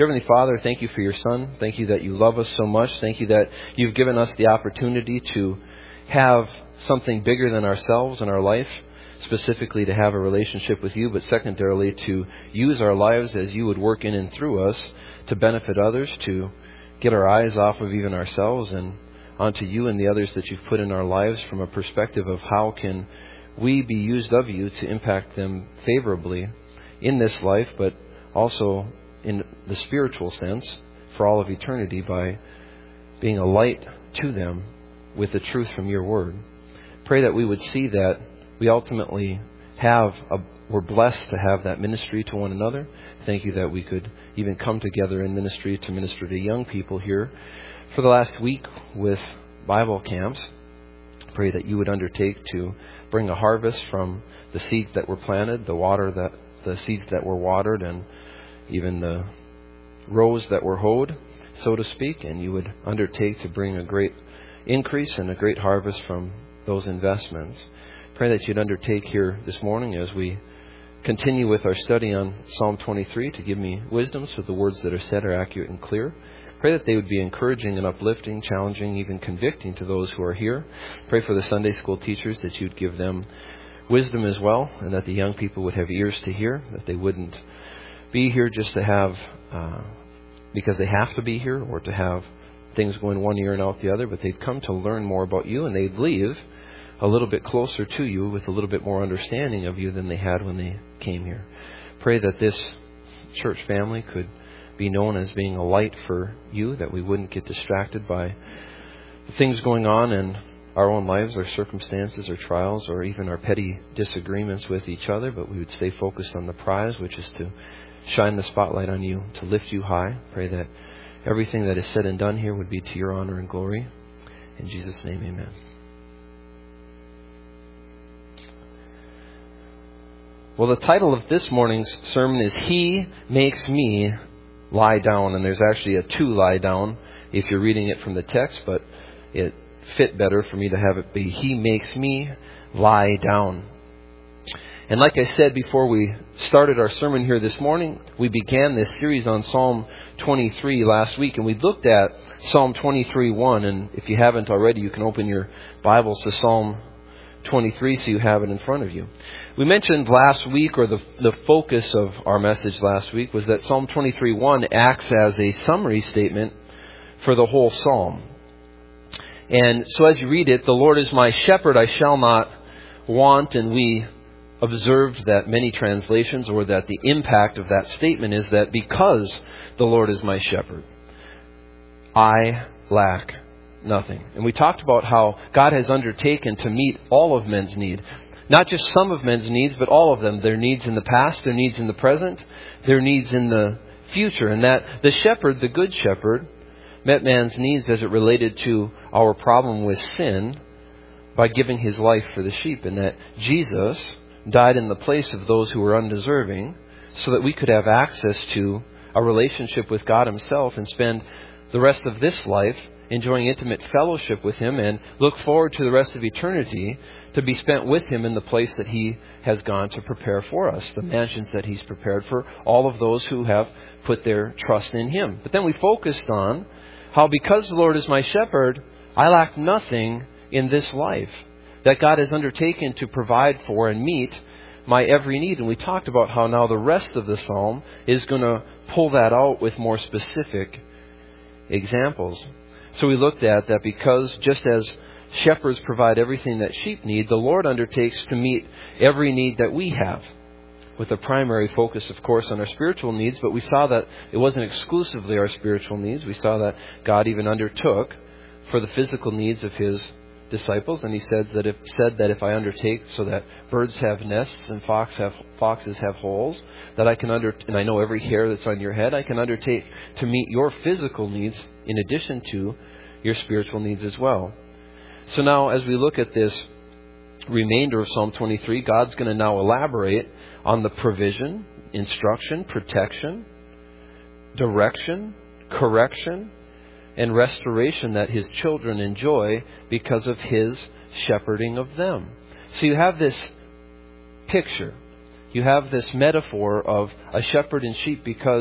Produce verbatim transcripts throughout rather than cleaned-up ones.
Heavenly Father, thank you for your Son. Thank you that you love us so much. Thank you that you've given us the opportunity to have something bigger than ourselves in our life, specifically to have a relationship with you, but secondarily to use our lives as you would work in and through us to benefit others, to get our eyes off of even ourselves and onto you and the others that you've put in our lives from a perspective of how can we be used of you to impact them favorably in this life, but also in the spiritual sense for all of eternity by being a light to them with the truth from your word. Pray that we would see that we ultimately have, a, we're blessed to have that ministry to one another. Thank you that we could even come together in ministry to minister to young people here for the last week with Bible camps. Pray that you would undertake to bring a harvest from the seeds that were planted, the water that the seeds that were watered, and even the rows that were hoed, so to speak, and you would undertake to bring a great increase and a great harvest from those investments. Pray that you'd undertake here this morning as we continue with our study on Psalm twenty-three to give me wisdom so the words that are said are accurate and clear. Pray that they would be encouraging and uplifting, challenging, even convicting to those who are here. Pray for the Sunday school teachers that you'd give them wisdom as well, and that the young people would have ears to hear, that they wouldn't be here just to have, uh, because they have to be here, or to have things going one ear and out the other, but they'd come to learn more about you, and they'd leave a little bit closer to you with a little bit more understanding of you than they had when they came here. Pray that this church family could be known as being a light for you, that we wouldn't get distracted by the things going on in our own lives, our circumstances, our trials, or even our petty disagreements with each other, but we would stay focused on the prize, which is to shine the spotlight on you, to lift you high. Pray that everything that is said and done here would be to your honor and glory. In Jesus' name, amen. Well, the title of this morning's sermon is He Makes Me Lie Down. And there's actually a to lie down if you're reading it from the text, but it fit better for me to have it be He Makes Me Lie Down. And like I said before we started our sermon here this morning, we began this series on Psalm twenty-three last week, and we looked at Psalm twenty-three one. And if you haven't already, you can open your Bibles to Psalm twenty-three so you have it in front of you. We mentioned last week, or the, the focus of our message last week, was that Psalm twenty-three one acts as a summary statement for the whole psalm. And so as you read it, the Lord is my shepherd, I shall not want, and we observed that many translations, or that the impact of that statement is that because the Lord is my shepherd, I lack nothing. And we talked about how God has undertaken to meet all of men's need. Not just some of men's needs, but all of them. Their needs in the past, their needs in the present, their needs in the future. And that the shepherd, the good shepherd, met man's needs as it related to our problem with sin by giving his life for the sheep. And that Jesus died in the place of those who were undeserving so that we could have access to a relationship with God Himself and spend the rest of this life enjoying intimate fellowship with Him and look forward to the rest of eternity to be spent with Him in the place that He has gone to prepare for us, the mansions that He's prepared for all of those who have put their trust in Him. But then we focused on how because the Lord is my shepherd, I lack nothing in this life, that God has undertaken to provide for and meet my every need. And we talked about how now the rest of the psalm is going to pull that out with more specific examples. So we looked at that because just as shepherds provide everything that sheep need, the Lord undertakes to meet every need that we have, with a primary focus, of course, on our spiritual needs. But we saw that it wasn't exclusively our spiritual needs. We saw that God even undertook for the physical needs of His disciples, and He said that if said that if I undertake so that birds have nests and fox have foxes have holes, that I can under and I know every hair that's on your head, I can undertake to meet your physical needs in addition to your spiritual needs as well. So now, as we look at this remainder of Psalm twenty-three, God's going to now elaborate on the provision, instruction, protection, direction, correction, and restoration that His children enjoy because of His shepherding of them. So you have this picture, you have this metaphor of a shepherd and sheep, because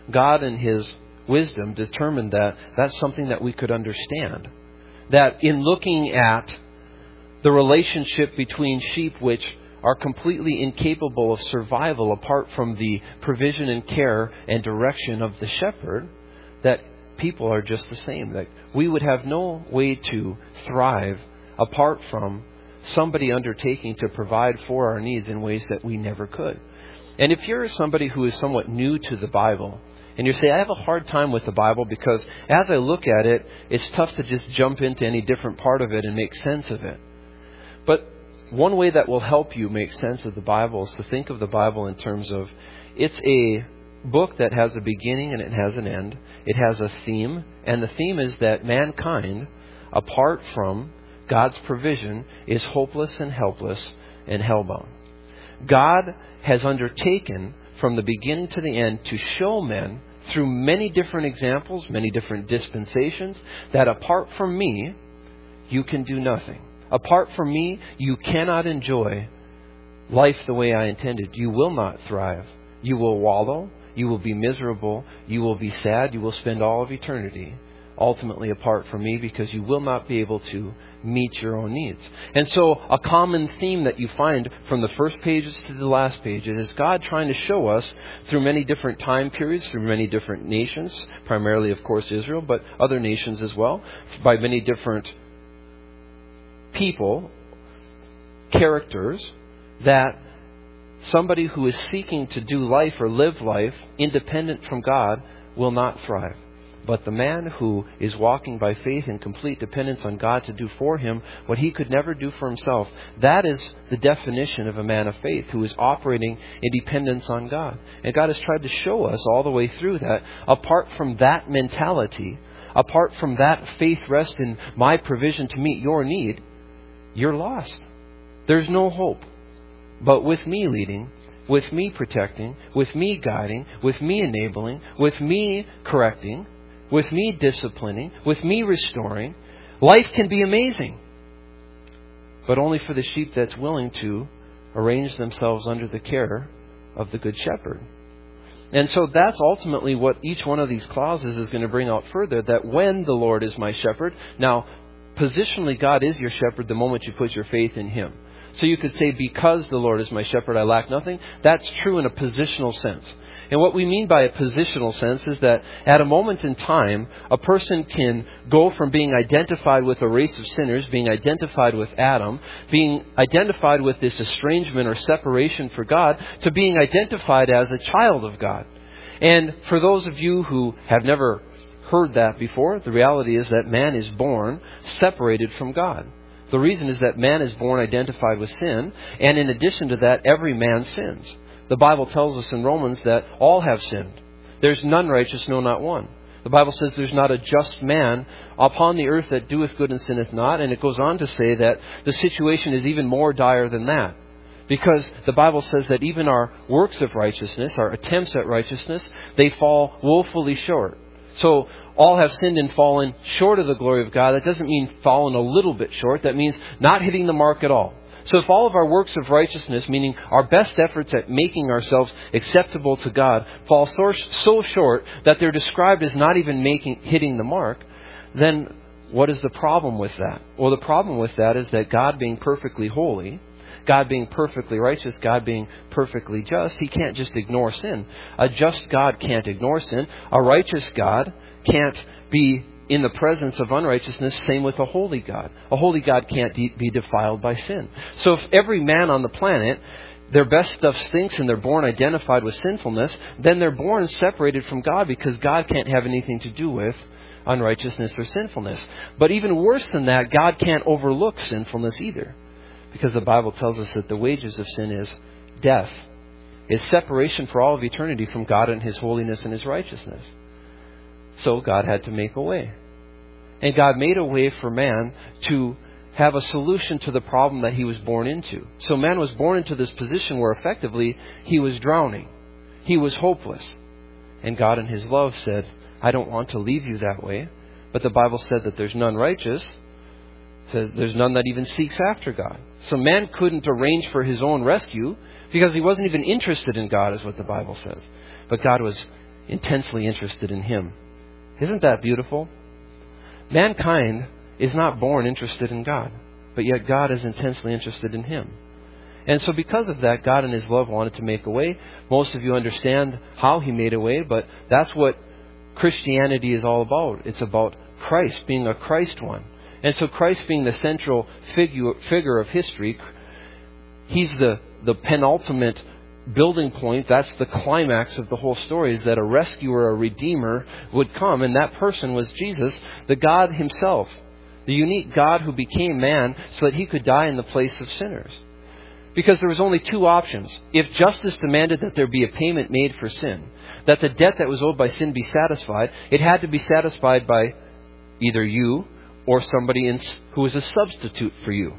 God in His wisdom determined that that's something that we could understand. That in looking at the relationship between sheep, which are completely incapable of survival apart from the provision and care and direction of the shepherd, that people are just the same. That we would have no way to thrive apart from somebody undertaking to provide for our needs in ways that we never could. And if you're somebody who is somewhat new to the Bible, and you say, I have a hard time with the Bible because as I look at it, it's tough to just jump into any different part of it and make sense of it. But one way that will help you make sense of the Bible is to think of the Bible in terms of it's a book that has a beginning and it has an end. It has a theme, and the theme is that mankind, apart from God's provision, is hopeless and helpless and hellbound. God has undertaken from the beginning to the end to show men through many different examples, many different dispensations, that apart from me, you can do nothing. Apart from me, you cannot enjoy life the way I intended. You will not thrive. You will wallow. You will be miserable. You will be sad. You will spend all of eternity ultimately apart from me because you will not be able to meet your own needs. And so a common theme that you find from the first pages to the last pages is God trying to show us through many different time periods, through many different nations, primarily, of course, Israel, but other nations as well, by many different people, characters, that somebody who is seeking to do life or live life independent from God will not thrive. But the man who is walking by faith in complete dependence on God to do for him what he could never do for himself, that is the definition of a man of faith who is operating in dependence on God. And God has tried to show us all the way through that apart from that mentality, apart from that faith rest in my provision to meet your need, you're lost. There's no hope. But with me leading, with me protecting, with me guiding, with me enabling, with me correcting, with me disciplining, with me restoring, life can be amazing. But only for the sheep that's willing to arrange themselves under the care of the Good Shepherd. And so that's ultimately what each one of these clauses is going to bring out further, that when the Lord is my shepherd, now positionally God is your shepherd the moment you put your faith in Him. So you could say, because the Lord is my shepherd, I lack nothing. That's true in a positional sense. And what we mean by a positional sense is that at a moment in time, a person can go from being identified with a race of sinners, being identified with Adam, being identified with this estrangement or separation for God, to being identified as a child of God. And for those of you who have never heard that before, the reality is that man is born separated from God. The reason is that man is born identified with sin, and in addition to that, every man sins. The Bible tells us in Romans that all have sinned. There's none righteous, no, not one. The Bible says there's not a just man upon the earth that doeth good and sinneth not, and it goes on to say that the situation is even more dire than that. Because the Bible says that even our works of righteousness, our attempts at righteousness, they fall woefully short. So all have sinned and fallen short of the glory of God. That doesn't mean fallen a little bit short. That means not hitting the mark at all. So if all of our works of righteousness, meaning our best efforts at making ourselves acceptable to God, fall so, so short that they're described as not even making hitting the mark, then what is the problem with that? Well, the problem with that is that God being perfectly holy, God being perfectly righteous, God being perfectly just, He can't just ignore sin. A just God can't ignore sin. A righteous God can't be in the presence of unrighteousness. Same with a holy God. A holy God can't de- be defiled by sin. So if every man on the planet, their best stuff stinks and they're born identified with sinfulness, then they're born separated from God because God can't have anything to do with unrighteousness or sinfulness. But even worse than that, God can't overlook sinfulness either. Because the Bible tells us that the wages of sin is death. It's separation for all of eternity from God and His holiness and His righteousness. So God had to make a way. And God made a way for man to have a solution to the problem that he was born into. So man was born into this position where effectively he was drowning. He was hopeless. And God in His love said, I don't want to leave you that way. But the Bible said that there's none righteous. So there's none that even seeks after God. So man couldn't arrange for his own rescue because he wasn't even interested in God, is what the Bible says. But God was intensely interested in Him. Isn't that beautiful? Mankind is not born interested in God, but yet God is intensely interested in him. And so because of that, God in His love wanted to make a way. Most of you understand how He made a way, but that's what Christianity is all about. It's about Christ being a Christ one. And so Christ being the central figure, figure of history, He's the, the penultimate building point. That's the climax of the whole story, is that a rescuer, a redeemer would come. And that person was Jesus, the God Himself, the unique God who became man so that He could die in the place of sinners. Because there was only two options. If justice demanded that there be a payment made for sin, that the debt that was owed by sin be satisfied, it had to be satisfied by either you or somebody in, who was a substitute for you.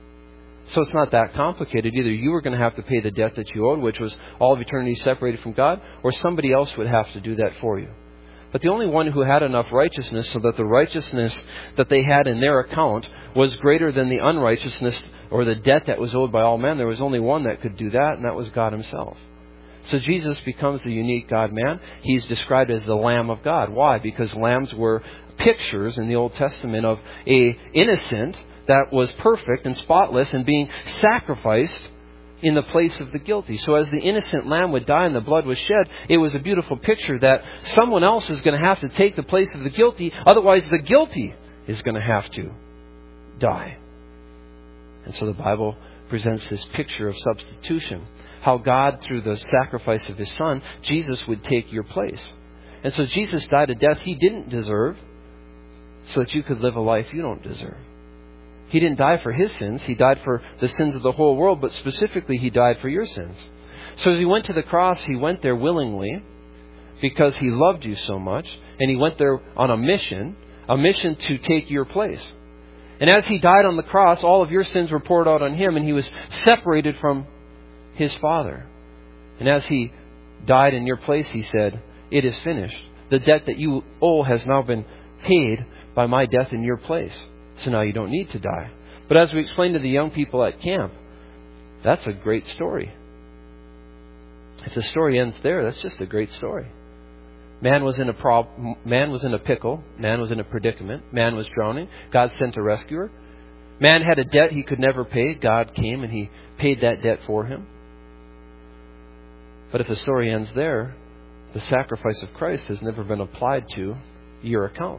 So it's not that complicated. Either you were going to have to pay the debt that you owed, which was all of eternity separated from God, or somebody else would have to do that for you. But the only one who had enough righteousness so that the righteousness that they had in their account was greater than the unrighteousness or the debt that was owed by all men, there was only one that could do that, and that was God Himself. So Jesus becomes the unique God-man. He's described as the Lamb of God. Why? Because lambs were pictures in the Old Testament of a innocent that was perfect and spotless and being sacrificed in the place of the guilty. So as the innocent lamb would die and the blood was shed, it was a beautiful picture that someone else is going to have to take the place of the guilty. Otherwise, the guilty is going to have to die. And so the Bible presents this picture of substitution. How God, through the sacrifice of His Son, Jesus would take your place. And so Jesus died a death He didn't deserve so that you could live a life you don't deserve. He didn't die for His sins. He died for the sins of the whole world, but specifically He died for your sins. So as He went to the cross, He went there willingly because He loved you so much. And He went there on a mission, a mission to take your place. And as He died on the cross, all of your sins were poured out on Him, and He was separated from His Father. And as He died in your place, He said, "It is finished. The debt that you owe has now been paid by my death in your place. So now you don't need to die." But as we explained to the young people at camp, that's a great story. If the story ends there, that's just a great story. Man was in a prob- man was in a pickle. Man was in a predicament. Man was drowning. God sent a rescuer. Man had a debt he could never pay. God came and He paid that debt for him. But if the story ends there, the sacrifice of Christ has never been applied to your account.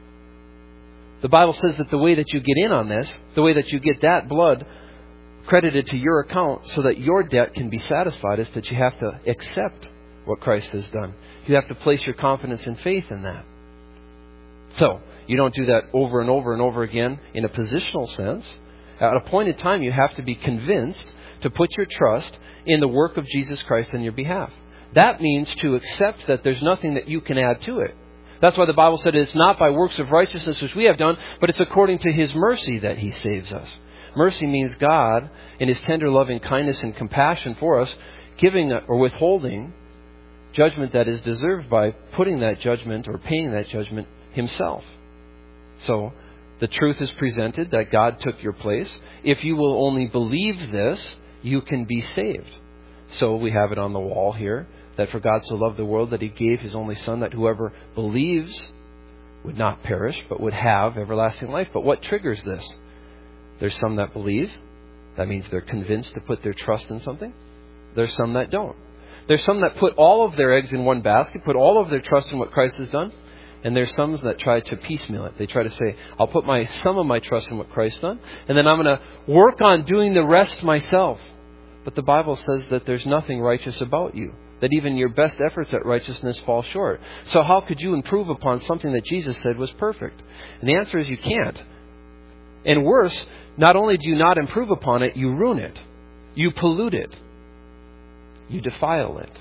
The Bible says that the way that you get in on this, the way that you get that blood credited to your account so that your debt can be satisfied, is that you have to accept what Christ has done. You have to place your confidence and faith in that. So, you don't do that over and over and over again in a positional sense. At a point in time, you have to be convinced to put your trust in the work of Jesus Christ on your behalf. That means to accept that there's nothing that you can add to it. That's why the Bible said it's not by works of righteousness which we have done, but it's according to His mercy that He saves us. Mercy means God, in His tender loving kindness and compassion for us, giving or withholding judgment that is deserved by putting that judgment or paying that judgment Himself. So, the truth is presented that God took your place. If you will only believe this, you can be saved. So we have it on the wall here, that for God so loved the world that He gave His only Son, that whoever believes would not perish, but would have everlasting life. But what triggers this? There's some that believe. That means they're convinced to put their trust in something. There's some that don't. There's some that put all of their eggs in one basket, put all of their trust in what Christ has done. And there's some that try to piecemeal it. They try to say, I'll put my some of my trust in what Christ done, and then I'm going to work on doing the rest myself. But the Bible says that there's nothing righteous about you, that even your best efforts at righteousness fall short. So how could you improve upon something that Jesus said was perfect? And the answer is you can't. And worse, not only do you not improve upon it, you ruin it. You pollute it. You defile it.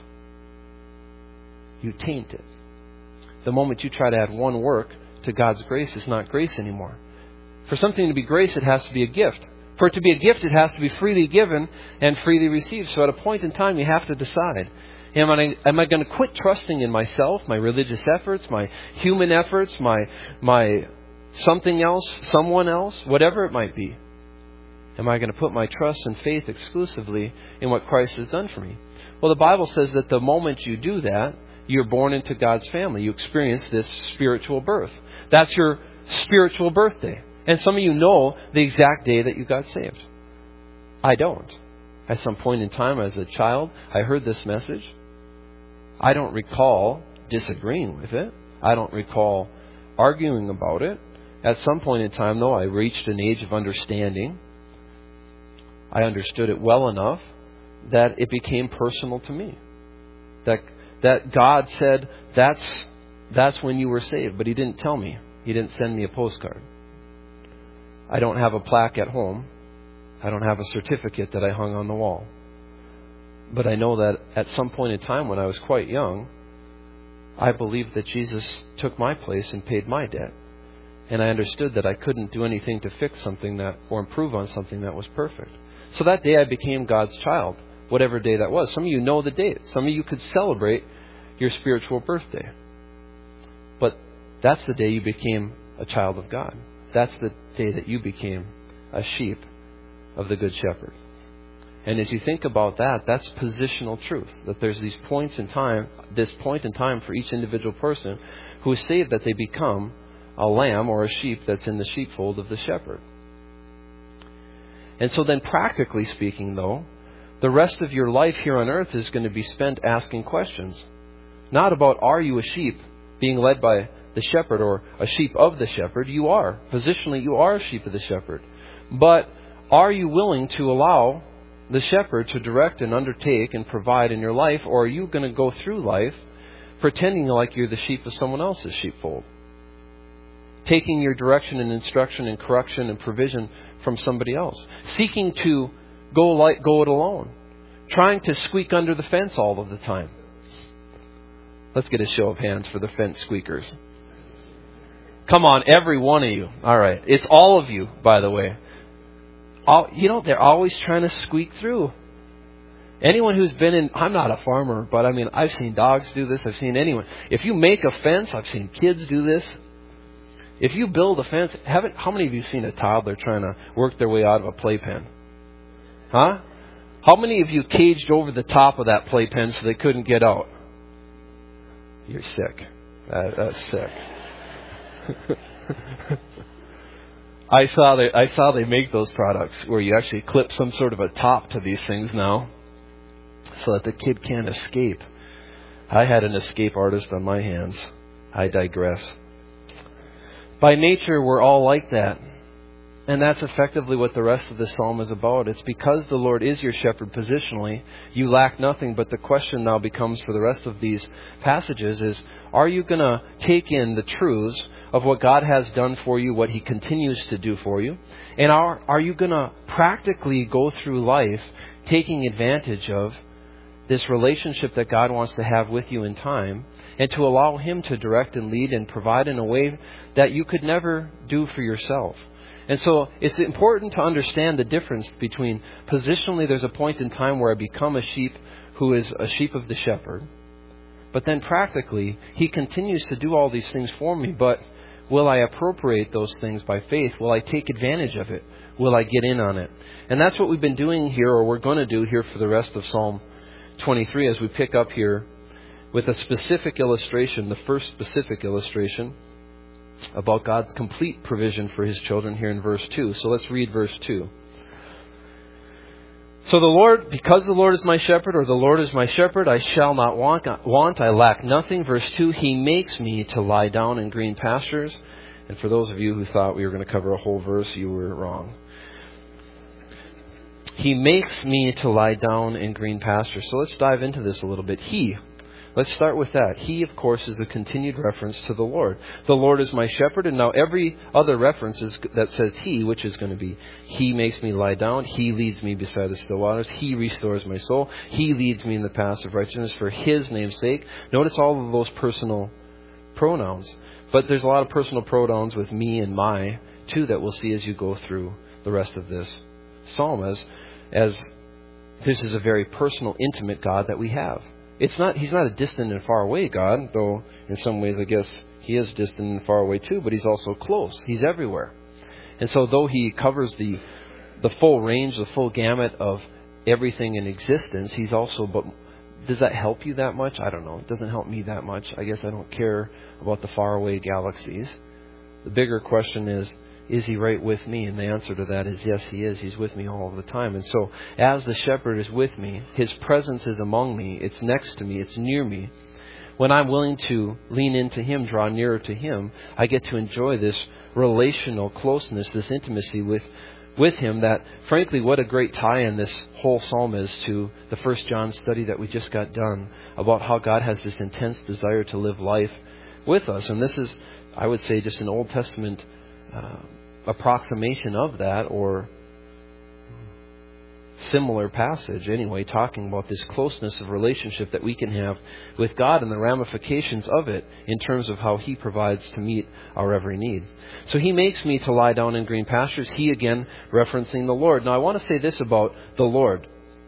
You taint it. The moment you try to add one work to God's grace, it's not grace anymore. For something to be grace, it has to be a gift. For it to be a gift, it has to be freely given and freely received. So at a point in time, you have to decide, am I, am I going to quit trusting in myself, my religious efforts, my human efforts, my, my something else, someone else, whatever it might be? Am I going to put my trust and faith exclusively in what Christ has done for me? Well, the Bible says that the moment you do that, you're born into God's family. You experience this spiritual birth. That's your spiritual birthday. And some of you know the exact day that you got saved. I don't. At some point in time as a child, I heard this message. I don't recall disagreeing with it. I don't recall arguing about it. At some point in time, though, I reached an age of understanding. I understood it well enough that it became personal to me. That that God said, that's that's when you were saved. But He didn't tell me. He didn't send me a postcard. I don't have a plaque at home. I don't have a certificate that I hung on the wall. But I know that at some point in time when I was quite young, I believed that Jesus took my place and paid my debt. And I understood that I couldn't do anything to fix something that or improve on something that was perfect. So that day I became God's child, whatever day that was. Some of you know the date. Some of you could celebrate your spiritual birthday. But that's the day you became a child of God. That's the day that you became a sheep of the Good Shepherd. And as you think about that, that's positional truth. That there's these points in time, this point in time for each individual person who is saved, that they become a lamb or a sheep that's in the sheepfold of the shepherd. And so then practically speaking, though, the rest of your life here on earth is going to be spent asking questions. Not about, are you a sheep being led by the shepherd or a sheep of the shepherd? You are. Positionally, you are a sheep of the shepherd. But are you willing to allow the shepherd to direct and undertake and provide in your life? Or are you going to go through life pretending like you're the sheep of someone else's sheepfold? Taking your direction and instruction and correction and provision from somebody else. Seeking to go like go it alone. Trying to squeak under the fence all of the time. Let's get a show of hands for the fence squeakers. Come on, every one of you. All right. It's all of you, by the way. All, you know, they're always trying to squeak through. Anyone who's been in, I'm not a farmer, but I mean, I've seen dogs do this. I've seen anyone. If you make a fence, I've seen kids do this. If you build a fence, haven't, how many of you seen a toddler trying to work their way out of a playpen? Huh? How many of you caged over the top of that playpen so they couldn't get out? You're sick. That, that's sick. I saw they I saw they make those products where you actually clip some sort of a top to these things now so that the kid can't escape. I had an escape artist on my hands. I digress. By nature, we're all like that. And that's effectively what the rest of this psalm is about. It's because the Lord is your shepherd positionally, you lack nothing. But the question now becomes for the rest of these passages is, are you going to take in the truths of what God has done for you, what He continues to do for you? And are, are you going to practically go through life taking advantage of this relationship that God wants to have with you in time, and to allow Him to direct and lead and provide in a way that you could never do for yourself? And so it's important to understand the difference between positionally, there's a point in time where I become a sheep who is a sheep of the shepherd. But then practically, He continues to do all these things for me. But will I appropriate those things by faith? Will I take advantage of it? Will I get in on it? And that's what we've been doing here, or we're going to do here for the rest of Psalm twenty-three as we pick up here with a specific illustration, the first specific illustration about God's complete provision for His children here in verse two. So let's read verse two. So the Lord, because the Lord is my shepherd, or the Lord is my shepherd, I shall not want, want, I lack nothing. Verse two, He makes me to lie down in green pastures. And for those of you who thought we were going to cover a whole verse, you were wrong. He makes me to lie down in green pastures. So let's dive into this a little bit. He. Let's start with that. He, of course, is a continued reference to the Lord. The Lord is my shepherd, and now every other reference is, that says He, which is going to be He makes me lie down, He leads me beside the still waters, He restores my soul, He leads me in the paths of righteousness for His name's sake. Notice all of those personal pronouns. But there's a lot of personal pronouns with me and my, too, that we'll see as you go through the rest of this psalm, as, as this is a very personal, intimate God that we have. It's not, He's not a distant and far away God, though in some ways I guess He is distant and far away too, but He's also close. He's everywhere. And so though He covers the the full range, the full gamut of everything in existence, He's also but does that help you that much? I don't know. It doesn't help me that much. I guess I don't care about the faraway galaxies. The bigger question is, is He right with me? And the answer to that is yes, He is. He's with me all the time. And so as the shepherd is with me, His presence is among me. It's next to me. It's near me. When I'm willing to lean into Him, draw nearer to Him, I get to enjoy this relational closeness, this intimacy with with Him that, frankly, what a great tie-in this whole psalm is to the First John study that we just got done about how God has this intense desire to live life with us. And this is, I would say, just an Old Testament uh, approximation of that, or similar passage anyway, talking about this closeness of relationship that we can have with God and the ramifications of it in terms of how He provides to meet our every need. So He makes me to lie down in green pastures. He, again, referencing the Lord. Now I want to say this about the Lord.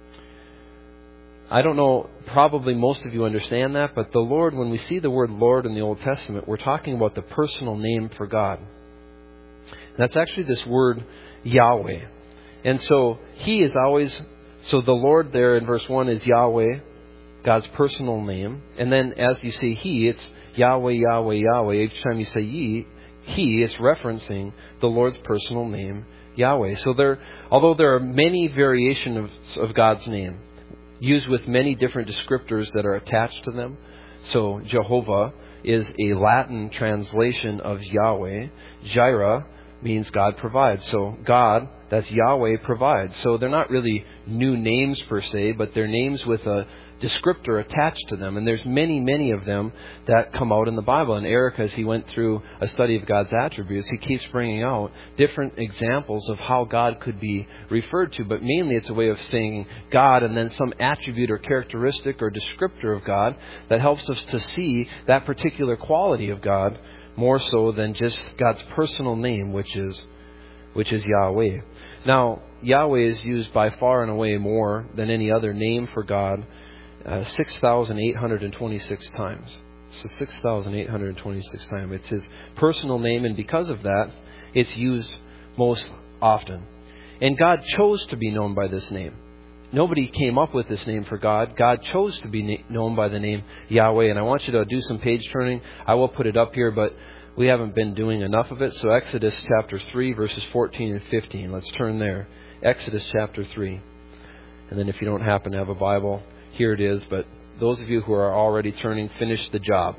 I don't know, probably most of you understand that, but the Lord, when we see the word Lord in the Old Testament, we're talking about the personal name for God. And that's actually this word Yahweh. And so He is always, so the Lord there in verse one is Yahweh, God's personal name. And then as you say He, it's Yahweh, Yahweh, Yahweh. Each time you say Ye, He is referencing the Lord's personal name, Yahweh. So there, although there are many variations of, of God's name, used with many different descriptors that are attached to them. So Jehovah is a Latin translation of Yahweh. Jireh means God provides. So God, that's Yahweh, provides. So they're not really new names per se, but they're names with a descriptor attached to them. And there's many, many of them that come out in the Bible. And Eric, as he went through a study of God's attributes, he keeps bringing out different examples of how God could be referred to. But mainly it's a way of saying God and then some attribute or characteristic or descriptor of God that helps us to see that particular quality of God more so than just God's personal name, which is which is Yahweh. Now, Yahweh is used by far and away more than any other name for God, uh, six thousand eight hundred twenty-six times. So six thousand eight hundred twenty-six times. It's His personal name, and because of that, it's used most often. And God chose to be known by this name. Nobody came up with this name for God. God chose to be na- known by the name Yahweh. And I want you to do some page turning. I will put it up here, but we haven't been doing enough of it. So Exodus chapter three, verses fourteen and fifteen. Let's turn there. Exodus chapter three. And then if you don't happen to have a Bible, here it is. But those of you who are already turning, finish the job.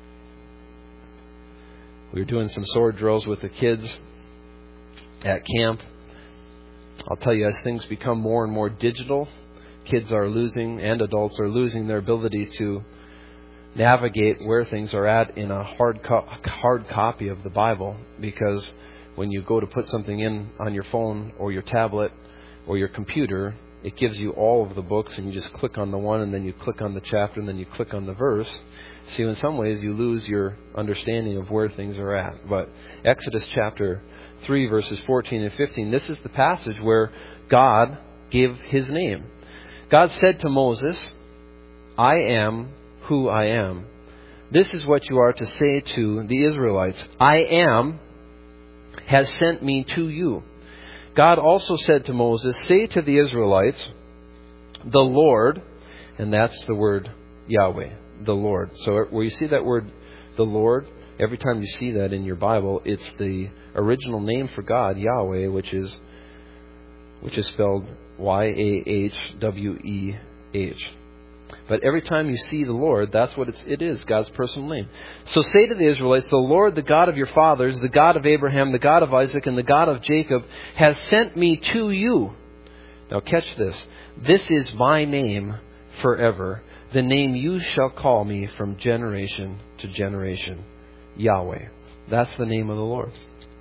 We were doing some sword drills with the kids at camp. I'll tell you, as things become more and more digital, kids are losing, and adults are losing their ability to navigate where things are at in a hard co- hard copy of the Bible. Because when you go to put something in on your phone or your tablet or your computer, it gives you all of the books, and you just click on the one, and then you click on the chapter, and then you click on the verse. So in some ways, you lose your understanding of where things are at. But Exodus chapter three, verses fourteen and fifteen, this is the passage where God gave His name. God said to Moses, I am who I am. This is what you are to say to the Israelites. I am has sent me to you. God also said to Moses, say to the Israelites, the Lord, and that's the word Yahweh, the Lord. So where you see that word, the Lord, every time you see that in your Bible, it's the original name for God, Yahweh, which is which is spelled Y A H W E H. But every time you see the Lord, that's what it's, it is, God's personal name. So say to the Israelites, the Lord, the God of your fathers, the God of Abraham, the God of Isaac, and the God of Jacob, has sent me to you. Now catch this. This is my name forever, the name you shall call me from generation to generation. Yahweh. That's the name of the Lord.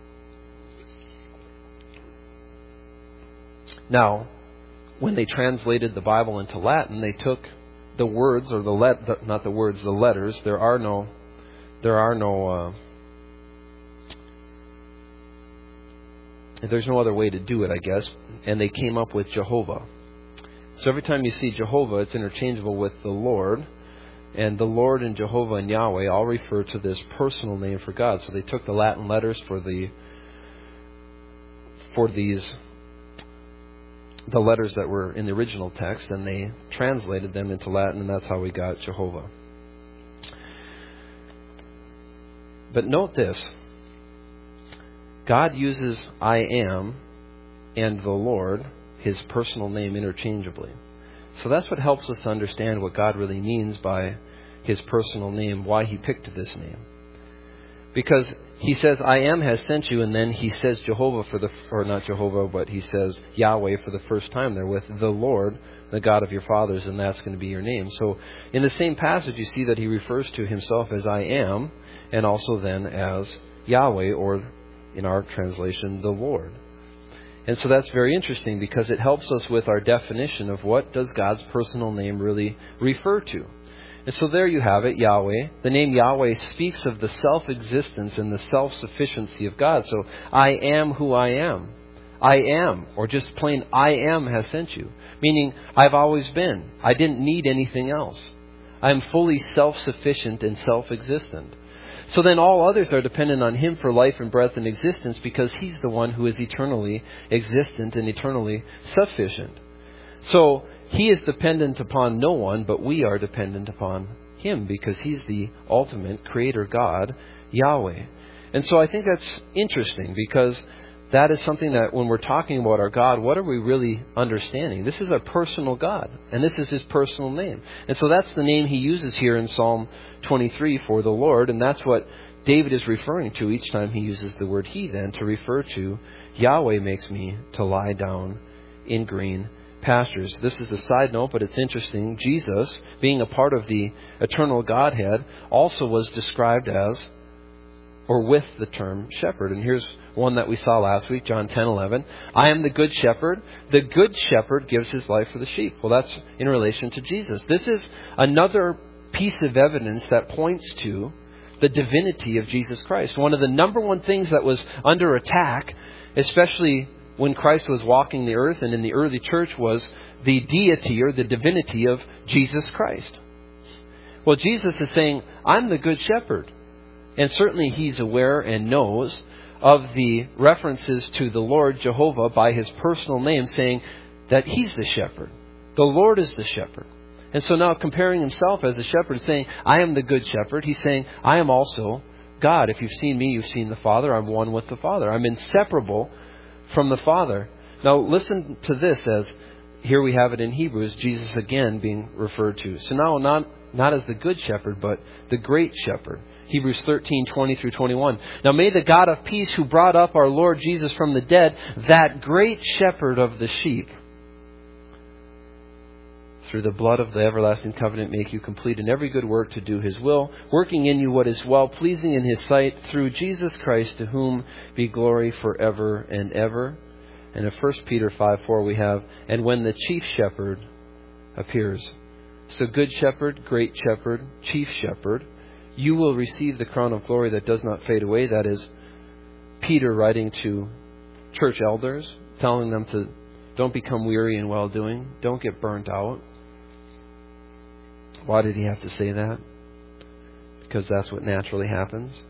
Now, when they translated the Bible into Latin, they took the words, or the let, the, not the words, the letters. There are no, there are no, uh, there's no other way to do it, I guess. And they came up with Jehovah. So every time you see Jehovah, it's interchangeable with the Lord. And the Lord and Jehovah and Yahweh all refer to this personal name for God. So they took the Latin letters for the for these the letters that were in the original text, and they translated them into Latin, and that's how we got Jehovah. But note this. God uses I am and the Lord, His personal name, interchangeably. So that's what helps us to understand what God really means by His personal name, why He picked this name. Because He says, I am has sent you, and then He says Jehovah for the, or not Jehovah, but He says Yahweh for the first time there with the Lord, the God of your fathers, and that's going to be your name. So in the same passage, you see that He refers to Himself as I am, and also then as Yahweh, or in our translation, the Lord. And so that's very interesting because it helps us with our definition of what does God's personal name really refer to. And so there you have it, Yahweh. The name Yahweh speaks of the self-existence and the self-sufficiency of God. So I am who I am. I am, or just plain I am has sent you. Meaning I've always been. I didn't need anything else. I'm fully self-sufficient and self-existent. So then all others are dependent on Him for life and breath and existence because He's the one who is eternally existent and eternally sufficient. So He is dependent upon no one, but we are dependent upon Him because He's the ultimate creator God, Yahweh. And so I think that's interesting because that is something that when we're talking about our God, what are we really understanding? This is a personal God, and this is His personal name. And so that's the name He uses here in Psalm twenty-three for the Lord, and that's what David is referring to each time he uses the word He then to refer to Yahweh makes me to lie down in green pastures. This is a side note, but it's interesting. Jesus, being a part of the eternal Godhead, also was described as or with the term shepherd. And here's one that we saw last week, John ten eleven. I am the good shepherd. The good shepherd gives his life for the sheep. Well, that's in relation to Jesus. This is another piece of evidence that points to the divinity of Jesus Christ. One of the number one things that was under attack, especially when Christ was walking the earth and in the early church, was the deity or the divinity of Jesus Christ. Well, Jesus is saying, I'm the good shepherd. And certainly He's aware and knows of the references to the Lord Jehovah by His personal name, saying that He's the shepherd. The Lord is the shepherd. And so now comparing Himself as a shepherd, saying, I am the good shepherd, He's saying, I am also God. If you've seen me, you've seen the Father. I'm one with the Father. I'm inseparable from the Father. Now listen to this, as here we have it in Hebrews, Jesus again being referred to. So now not, not as the good shepherd, but the great shepherd. Hebrews thirteen twenty through twenty-one. Now may the God of peace, who brought up our Lord Jesus from the dead, that great shepherd of the sheep, through the blood of the everlasting covenant, make you complete in every good work to do His will, working in you what is well-pleasing in His sight, through Jesus Christ, to whom be glory forever and ever. And in First Peter five four we have, and when the chief shepherd appears. So good shepherd, great shepherd, chief shepherd, you will receive the crown of glory that does not fade away. That is Peter writing to church elders, telling them to don't become weary in well-doing. Don't get burnt out. Why did he have to say that? Because that's what naturally happens.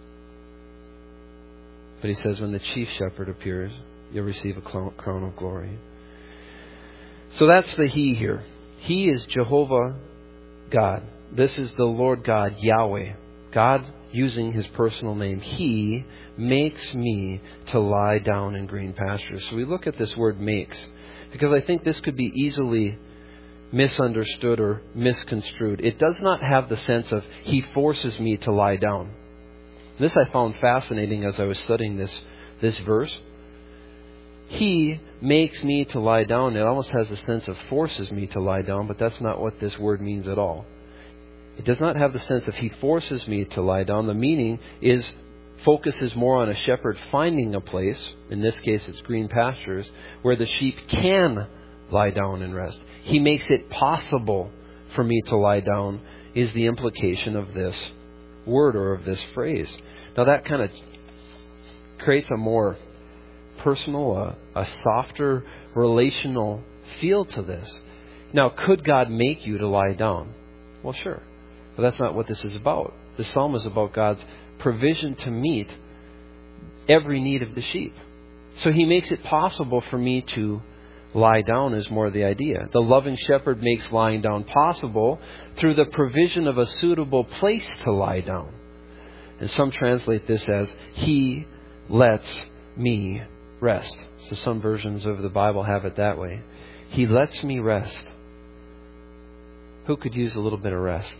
But he says when the chief shepherd appears, you'll receive a crown of glory. So that's the He here. He is Jehovah God. This is the Lord God, Yahweh. God using His personal name. He makes me to lie down in green pastures. So we look at this word makes, because I think this could be easily misunderstood or misconstrued. It does not have the sense of He forces me to lie down. This I found fascinating as I was studying this, this verse. He makes me to lie down. It almost has the sense of forces me to lie down, but that's not what this word means at all. It does not have the sense of He forces me to lie down. The meaning is focuses more on a shepherd finding a place, in this case it's green pastures, where the sheep can lie down and rest. He makes it possible for me to lie down, is the implication of this word or of this phrase. Now that kind of creates a more personal, a, a softer, relational feel to this. Now, could God make you to lie down? Well, sure. But that's not what this is about. The psalm is about God's provision to meet every need of the sheep. So He makes it possible for me to lie down is more the idea. The loving shepherd makes lying down possible through the provision of a suitable place to lie down. And some translate this as, He lets me rest. So some versions of the Bible have it that way. He lets me rest. Who could use a little bit of rest?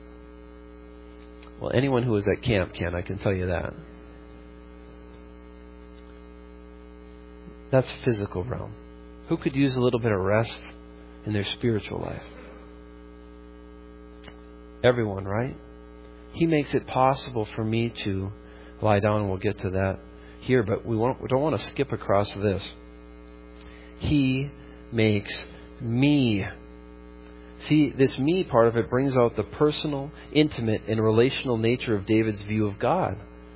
Well, anyone who was at camp can, I can tell you that. That's physical realm. Who could use a little bit of rest in their spiritual life? Everyone, right? He makes it possible for me to lie down, and we'll get to that here, but we, won't, we don't want to skip across this. He makes me. See, this me part of it brings out the personal, intimate, and relational nature of David's view of God.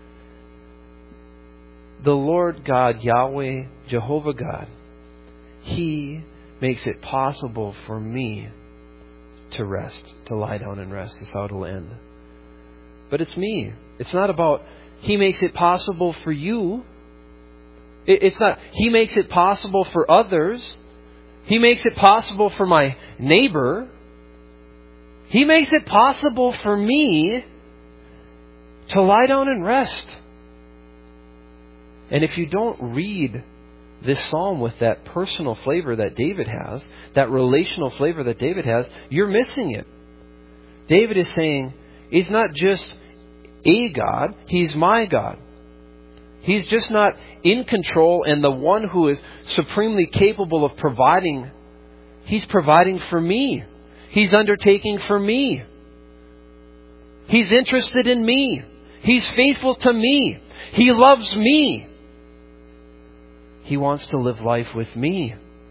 The Lord God, Yahweh, Jehovah God, He makes it possible for me to rest, to lie down and rest is how it'll end. But it's me. It's not about He makes it possible for you. It's not He makes it possible for others. He makes it possible for my neighbor. He makes it possible for me to lie down and rest. And if you don't read this psalm with that personal flavor that David has, that relational flavor that David has, you're missing it. David is saying, He's not just a God, He's my God. He's just not in control and the one who is supremely capable of providing. He's providing for me. He's undertaking for me. He's interested in me. He's faithful to me. He loves me. He wants to live life with me.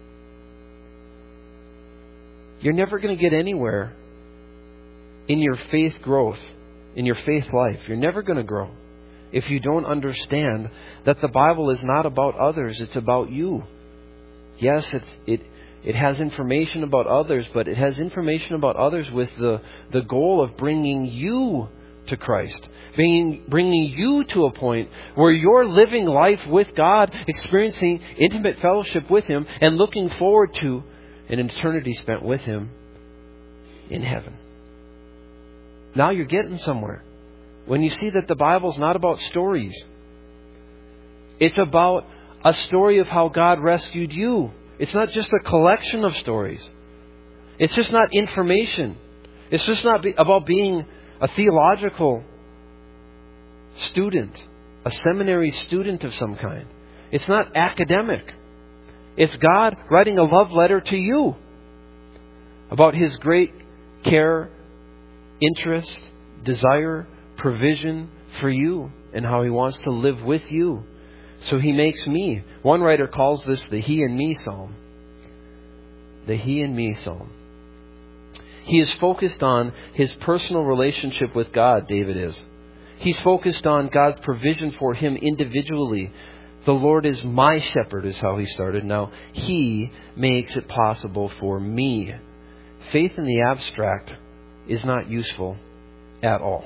You're never going to get anywhere in your faith growth, in your faith life. You're never going to grow if you don't understand that the Bible is not about others, it's about you. Yes, it's, it it has information about others, but it has information about others with the, the goal of bringing you to Christ. Bringing, bringing you to a point where you're living life with God, experiencing intimate fellowship with Him, and looking forward to an eternity spent with Him in heaven. Now you're getting somewhere. When you see that the Bible's not about stories. It's about a story of how God rescued you. It's not just a collection of stories. It's just not information. It's just not be about being a theological student, a seminary student of some kind. It's not academic. It's God writing a love letter to you about His great care, interest, desire, provision for you and how He wants to live with you. So He makes me. One writer calls this the He and Me Psalm. The He and Me Psalm. He is focused on his personal relationship with God, David is. He's focused on God's provision for him individually. The Lord is my shepherd is how he started. Now, He makes it possible for me. Faith in the abstract is not useful at all.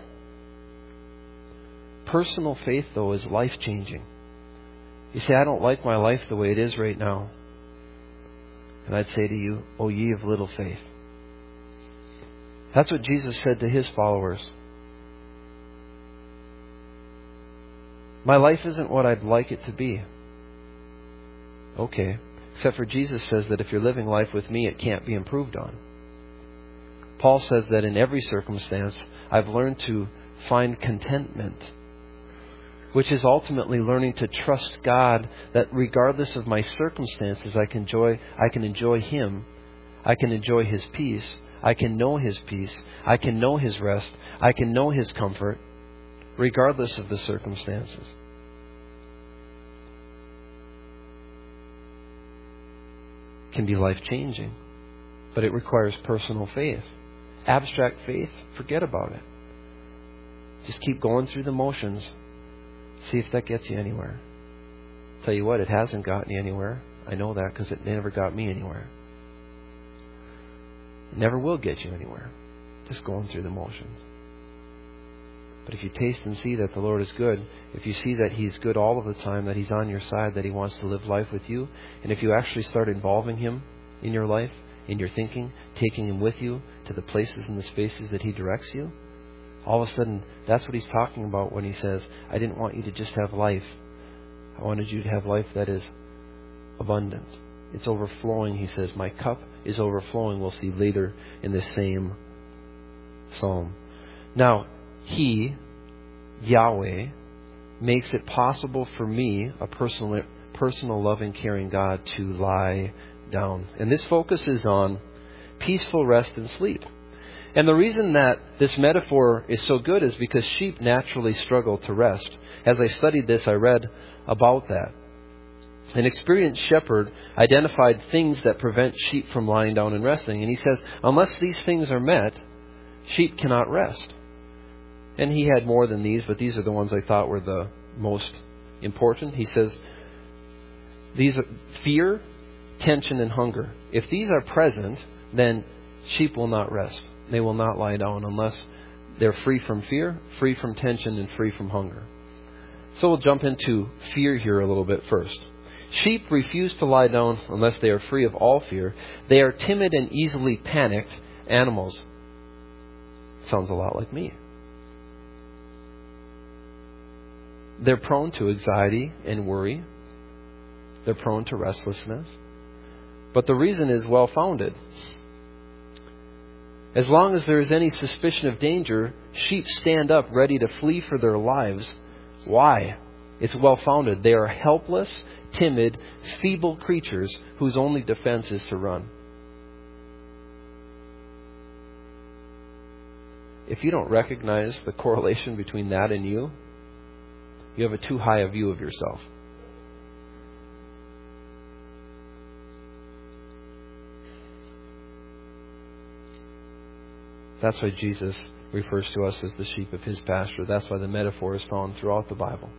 Personal faith, though, is life-changing. You say, I don't like my life the way it is right now. And I'd say to you, O ye of little faith. That's what Jesus said to His followers. My life isn't what I'd like it to be. Okay. Except for Jesus says that if you're living life with me, it can't be improved on. Paul says that in every circumstance, I've learned to find contentment, which is ultimately learning to trust God that regardless of my circumstances, I can enjoy, I can enjoy Him. I can enjoy His peace. I can know His peace. I can know His rest. I can know His comfort, regardless of the circumstances. It can be life-changing, but it requires personal faith. Abstract faith, forget about it. Just keep going through the motions. See if that gets you anywhere. Tell you what, it hasn't gotten you anywhere. I know that because it never got me anywhere. It never will get you anywhere. Just going through the motions. But if you taste and see that the Lord is good, if you see that He's good all of the time, that He's on your side, that He wants to live life with you, and if you actually start involving Him in your life, in your thinking, taking Him with you to the places and the spaces that He directs you, all of a sudden, that's what He's talking about when He says, I didn't want you to just have life. I wanted you to have life that is abundant. It's overflowing, He says. My cup is overflowing, we'll see later in this same psalm. Now, He, Yahweh, makes it possible for me, a personal, personal loving, caring God, to lie down. And this focuses on peaceful rest and sleep. And the reason that this metaphor is so good is because sheep naturally struggle to rest. As I studied this, I read about that. An experienced shepherd identified things that prevent sheep from lying down and resting. And he says, unless these things are met, sheep cannot rest. And he had more than these, but these are the ones I thought were the most important. He says, these are fear, tension, and hunger. If these are present, then sheep will not rest. They will not lie down unless they're free from fear, free from tension, and free from hunger. So we'll jump into fear here a little bit first. Sheep refuse to lie down unless they are free of all fear. They are timid and easily panicked animals. Sounds a lot like me. They're prone to anxiety and worry. They're prone to restlessness. But the reason is well-founded. As long as there is any suspicion of danger, sheep stand up ready to flee for their lives. Why? It's well-founded. They are helpless, timid, feeble creatures whose only defense is to run. If you don't recognize the correlation between that and you, you have a too high a view of yourself. That's why Jesus refers to us as the sheep of His pasture. That's why the metaphor is found throughout the Bible.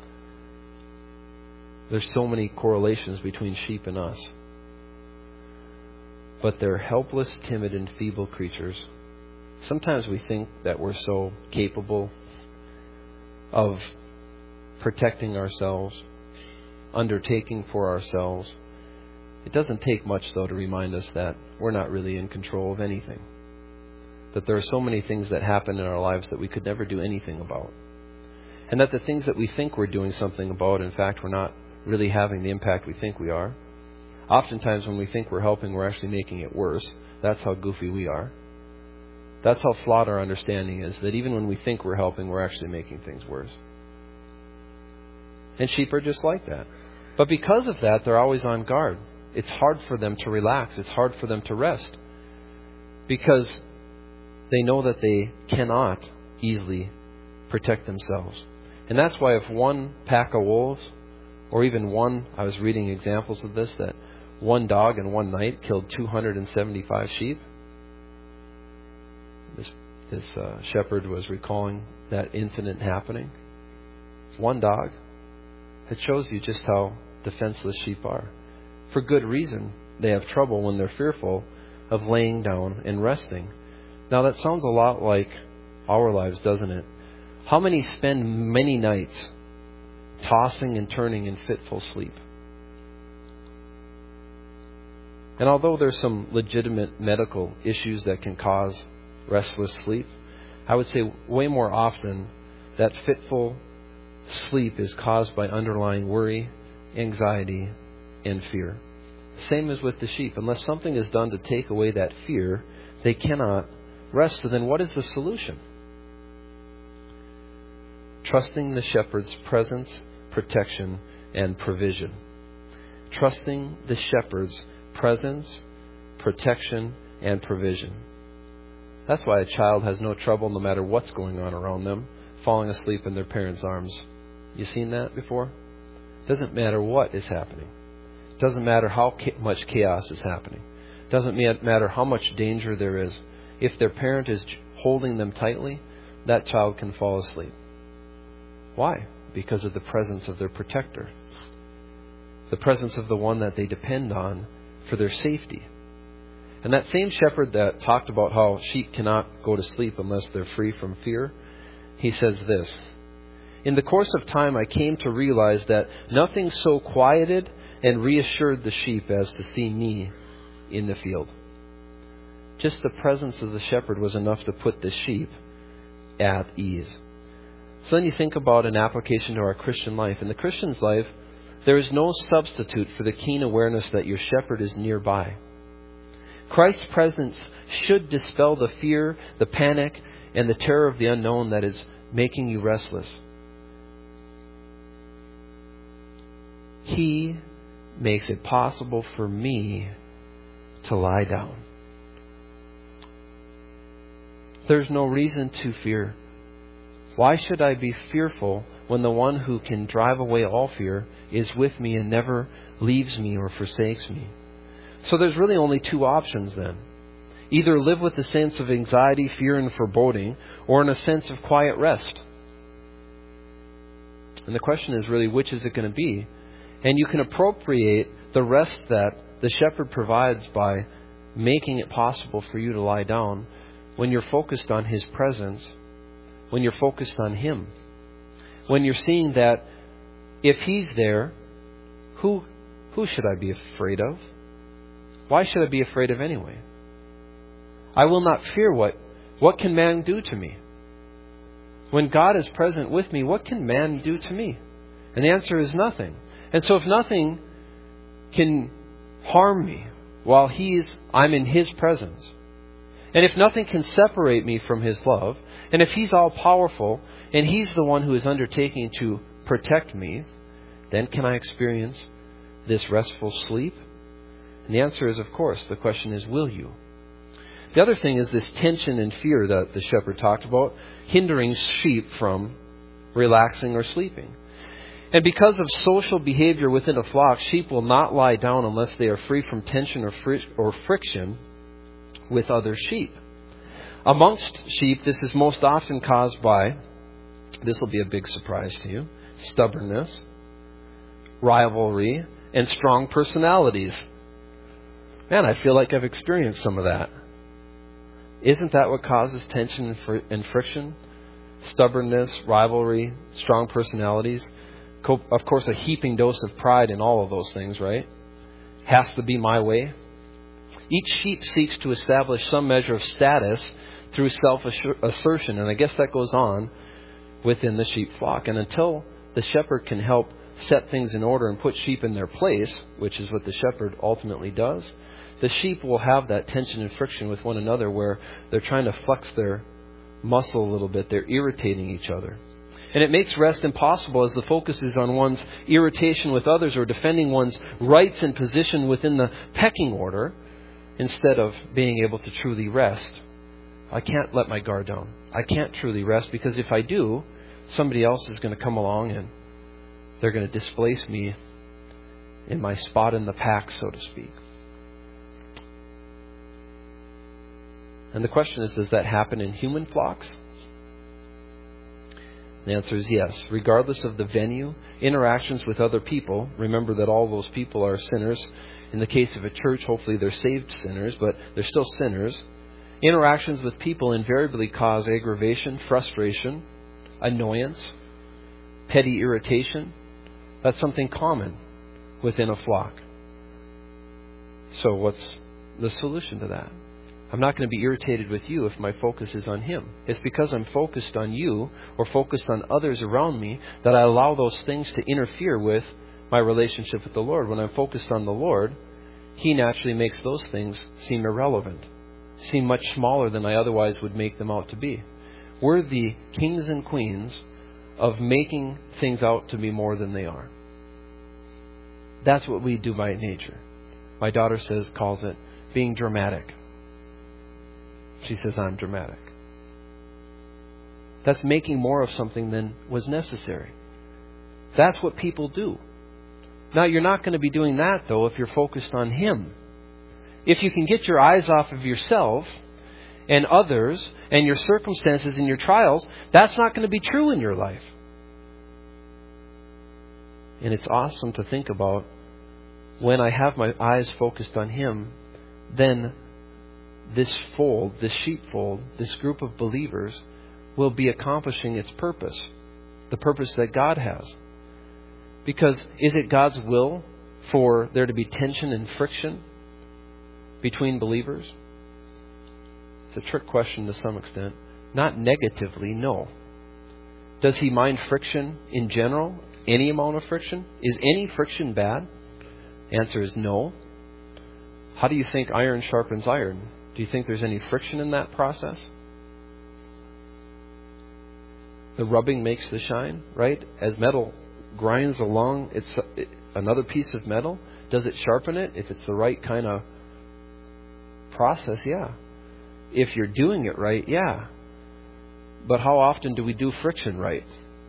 There's so many correlations between sheep and us. But they're helpless, timid, and feeble creatures. Sometimes we think that we're so capable of protecting ourselves, undertaking for ourselves. It doesn't take much, though, to remind us that we're not really in control of anything. That there are so many things that happen in our lives that we could never do anything about. And that the things that we think we're doing something about, in fact, we're not really having the impact we think we are. Oftentimes when we think we're helping, we're actually making it worse. That's how goofy we are. That's how flawed our understanding is, that even when we think we're helping, we're actually making things worse. And sheep are just like that. But because of that, they're always on guard. It's hard for them to relax. It's hard for them to rest. Because they know that they cannot easily protect themselves. And that's why if one pack of wolves, or even one, I was reading examples of this, that one dog in one night killed two hundred seventy-five sheep. This, this uh, shepherd was recalling that incident happening. One dog. It shows you just how defenseless sheep are. For good reason, they have trouble when they're fearful of laying down and resting. Now that sounds a lot like our lives, doesn't it? How many spend many nights tossing and turning in fitful sleep? And although there's some legitimate medical issues that can cause restless sleep, I would say way more often that fitful sleep is caused by underlying worry, anxiety, and fear. Same as with the sheep. Unless something is done to take away that fear, they cannot rest. So then what is the solution? Trusting the shepherd's presence, protection, and provision. Trusting the shepherd's presence, protection, and provision. That's why a child has no trouble, no matter what's going on around them, falling asleep in their parents' arms. You seen that before? Doesn't matter what is happening. Doesn't matter how much chaos is happening. Doesn't matter how much danger there is. If their parent is holding them tightly, that child can fall asleep. Why? Because of the presence of their protector. The presence of the one that they depend on for their safety. And that same shepherd that talked about how sheep cannot go to sleep unless they're free from fear, he says this: "In the course of time, I came to realize that nothing so quieted and reassured the sheep as to see me in the field." Just the presence of the shepherd was enough to put the sheep at ease. So then you think about an application to our Christian life. In the Christian's life, there is no substitute for the keen awareness that your shepherd is nearby. Christ's presence should dispel the fear, the panic, and the terror of the unknown that is making you restless. He makes it possible for me to lie down. There's no reason to fear. Why should I be fearful when the one who can drive away all fear is with me and never leaves me or forsakes me? So there's really only two options then. Either live with a sense of anxiety, fear, and foreboding, or in a sense of quiet rest. And the question is really, which is it going to be? And you can appropriate the rest that the shepherd provides by making it possible for you to lie down when you're focused on His presence, when you're focused on Him, when you're seeing that if He's there, who who should I be afraid of? Why should I be afraid of anyway? I will not fear what what can man do to me? When God is present with me, what can man do to me? And the answer is nothing. And so if nothing can harm me while He's I'm in His presence, and if nothing can separate me from His love, and if He's all powerful and He's the one who is undertaking to protect me, then can I experience this restful sleep? And the answer is, of course. The question is, will you? The other thing is this tension and fear that the shepherd talked about, hindering sheep from relaxing or sleeping. And because of social behavior within a flock, sheep will not lie down unless they are free from tension or, fri- or friction with other sheep. Amongst sheep, this is most often caused by, this will be a big surprise to you, stubbornness, rivalry, and strong personalities. Man, I feel like I've experienced some of that. Isn't that what causes tension and, fr- and friction? Stubbornness, rivalry, strong personalities. Co- of course, a heaping dose of pride in all of those things, right? Has to be my way. Each sheep seeks to establish some measure of status through self-assertion, and I guess that goes on within the sheep flock. And until the shepherd can help set things in order and put sheep in their place, which is what the shepherd ultimately does, the sheep will have that tension and friction with one another where they're trying to flex their muscle a little bit. They're irritating each other. And it makes rest impossible as the focus is on one's irritation with others or defending one's rights and position within the pecking order instead of being able to truly rest. I can't let my guard down. I can't truly rest because if I do, somebody else is going to come along and they're going to displace me in my spot in the pack, so to speak. And the question is, does that happen in human flocks? The answer is yes. Regardless of the venue, interactions with other people, remember that all those people are sinners. In the case of a church, hopefully they're saved sinners, but they're still sinners. Interactions with people invariably cause aggravation, frustration, annoyance, petty irritation. That's something common within a flock. So what's the solution to that? I'm not going to be irritated with you if my focus is on Him. It's because I'm focused on you or focused on others around me that I allow those things to interfere with my relationship with the Lord. When I'm focused on the Lord, He naturally makes those things seem irrelevant, seem much smaller than I otherwise would make them out to be. We're the kings and queens of making things out to be more than they are. That's what we do by nature. My daughter says, calls it being dramatic. She says, I'm dramatic. That's making more of something than was necessary. That's what people do. Now, you're not going to be doing that, though, if you're focused on Him. If you can get your eyes off of yourself and others and your circumstances and your trials, that's not going to be true in your life. And it's awesome to think about when I have my eyes focused on Him, then this fold, this sheepfold, this group of believers will be accomplishing its purpose, the purpose that God has. Because is it God's will for there to be tension and friction between believers? It's a trick question to some extent. Not negatively, no. Does He mind friction in general? Any amount of friction? Is any friction bad? Answer is no. How do you think iron sharpens iron? Do you think there's any friction in that process? The rubbing makes the shine, right? As metal grinds along it's another piece of metal, does it sharpen it? If it's the right kind of process, yeah. If you're doing it right, yeah. But how often do we do friction right?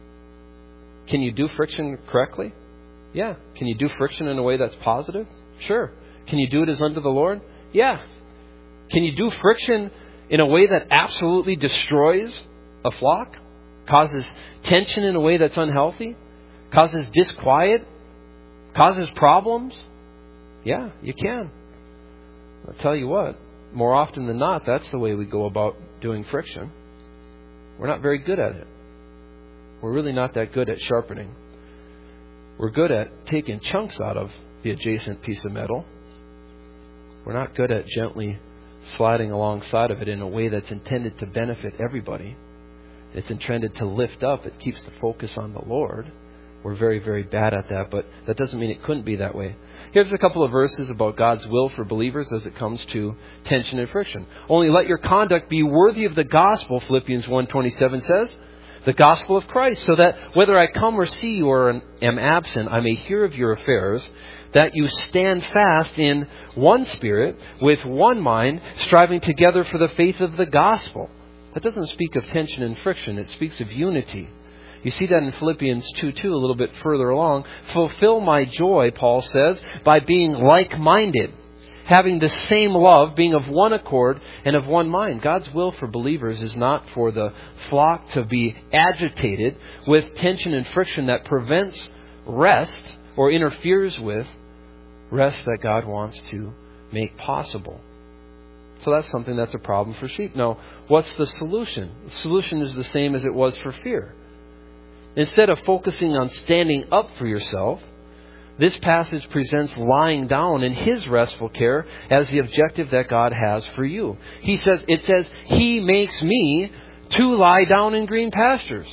Can you do friction correctly? Yeah. Can you do friction in a way that's positive? Sure. Can you do it as unto the Lord? Yeah. Can you do friction in a way that absolutely destroys a flock? Causes tension in a way that's unhealthy? Causes disquiet? Causes problems? Yeah, you can. I'll tell you what, more often than not, that's the way we go about doing friction. We're not very good at it. We're really not that good at sharpening. We're good at taking chunks out of the adjacent piece of metal. We're not good at gently sliding alongside of it in a way that's intended to benefit everybody. It's intended to lift up. It keeps the focus on the Lord. We're very, very bad at that, but that doesn't mean it couldn't be that way. Here's a couple of verses about God's will for believers as it comes to tension and friction. Only let your conduct be worthy of the gospel, Philippians one twenty-seven says. The gospel of Christ, so that whether I come or see you or am absent, I may hear of your affairs, that you stand fast in one spirit, with one mind, striving together for the faith of the gospel. That doesn't speak of tension and friction. It speaks of unity. You see that in Philippians two two a little bit further along. Fulfill my joy, Paul says, by being like-minded, having the same love, being of one accord and of one mind. God's will for believers is not for the flock to be agitated with tension and friction that prevents rest or interferes with rest that God wants to make possible. So that's something that's a problem for sheep. Now, what's the solution? The solution is the same as it was for fear. Instead of focusing on standing up for yourself, this passage presents lying down in His restful care as the objective that God has for you. He says, it says, He makes me to lie down in green pastures.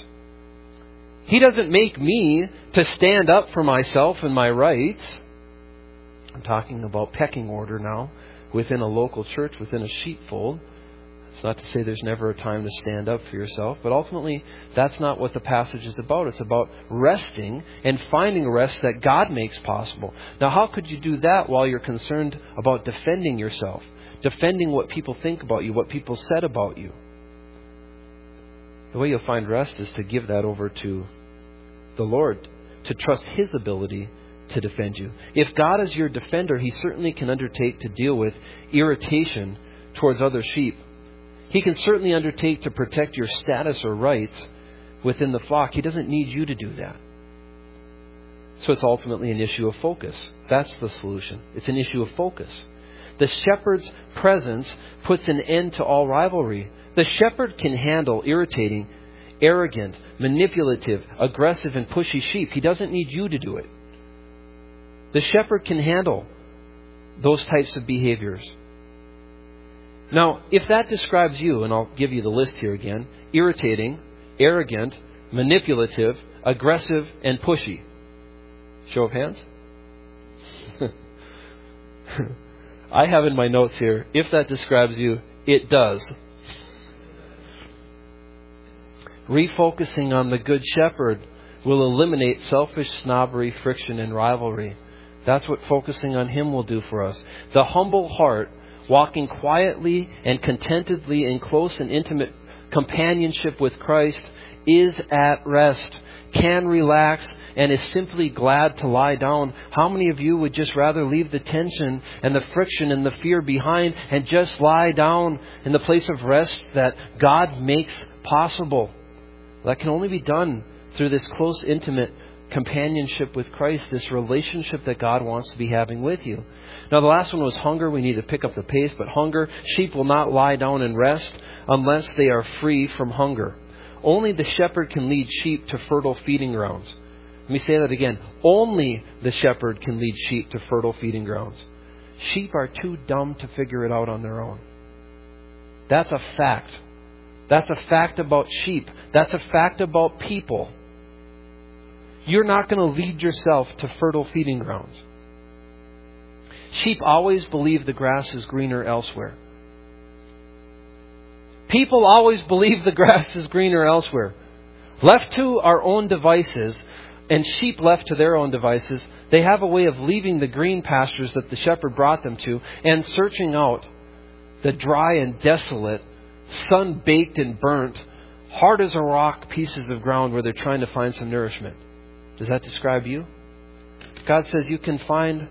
He doesn't make me to stand up for myself and my rights. I'm talking about pecking order now within a local church, within a sheepfold. It's not to say there's never a time to stand up for yourself, but ultimately that's not what the passage is about. It's about resting and finding rest that God makes possible. Now, how could you do that while you're concerned about defending yourself, defending what people think about you, what people said about you? The way you'll find rest is to give that over to the Lord, to trust His ability to defend you. If God is your defender, He certainly can undertake to deal with irritation towards other sheep. He can certainly undertake to protect your status or rights within the flock. He doesn't need you to do that. So it's ultimately an issue of focus. That's the solution. It's an issue of focus. The shepherd's presence puts an end to all rivalry. The shepherd can handle irritating, arrogant, manipulative, aggressive, and pushy sheep. He doesn't need you to do it. The shepherd can handle those types of behaviors. Now, if that describes you, and I'll give you the list here again, irritating, arrogant, manipulative, aggressive, and pushy. Show of hands. I have in my notes here, if that describes you, it does. Refocusing on the Good Shepherd will eliminate selfish snobbery, friction, and rivalry. That's what focusing on Him will do for us. The humble heart, walking quietly and contentedly in close and intimate companionship with Christ, is at rest, can relax, and is simply glad to lie down. How many of you would just rather leave the tension and the friction and the fear behind and just lie down in the place of rest that God makes possible? That can only be done through this close, intimate companionship with Christ, this relationship that God wants to be having with you. Now, the last one was hunger. We need to pick up the pace, but hunger. Sheep will not lie down and rest unless they are free from hunger. only the shepherd can lead sheep to fertile feeding grounds. Let me say that again. Only the shepherd can lead sheep to fertile feeding grounds. Sheep are too dumb to figure it out on their own. That's a fact. That's a fact about sheep. That's a fact about people. You're not going to lead yourself to fertile feeding grounds. Sheep always believe the grass is greener elsewhere. People always believe the grass is greener elsewhere. Left to our own devices, and sheep left to their own devices, they have a way of leaving the green pastures that the shepherd brought them to and searching out the dry and desolate, sun-baked and burnt, hard as a rock pieces of ground where they're trying to find some nourishment. Does that describe you? God says you can find